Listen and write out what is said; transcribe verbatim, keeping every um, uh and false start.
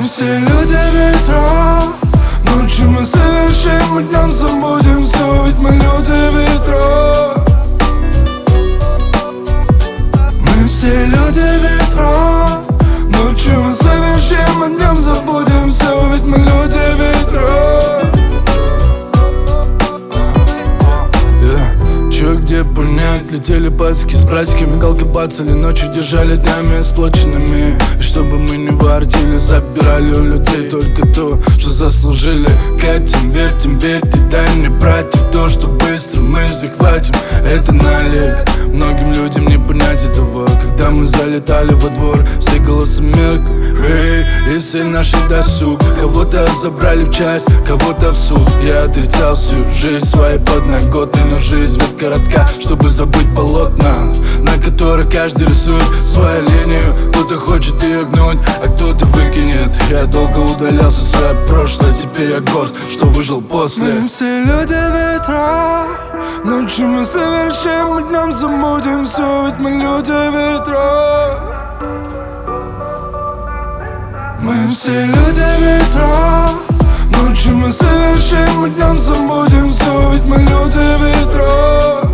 все люди ветра. Ночью мы совершим, и днем забудем все, ведь мы люди ветра. Мы все люди ветра. Ночью мы совершим, и днем забудем все, ведь мы люди ветра. Чё, где понять, летели пацки с братскими, галки пацали, ночью держали днями сплоченными. И чтобы мы не воротили, забирали у людей только то, что заслужили. Катим, вертим, верьте, дай мне, братья, то, что быстро мы захватим. Это налег, многим людям не понять этого. Когда мы залетали во двор, все голоса меркли, эй, и все наши досуг. Кого-то забрали в часть, кого-то в суд. Я отрицал всю жизнь своей подноготной, но жизнь ведь коротка, чтобы забыть полотна, на которых каждый рисует свою линию. Кто-то хочет ее гнуть, а кто-то выкинет. Я долго удалялся в свое прошлое, теперь я горд, что выжил после. Мы все люди ветра. Ночью мы совершим, и днем забудем все, ведь мы люди ветра. Мы все люди ветра. Ночью мы совершим, и днем забудем все, ведь мы люди ветра.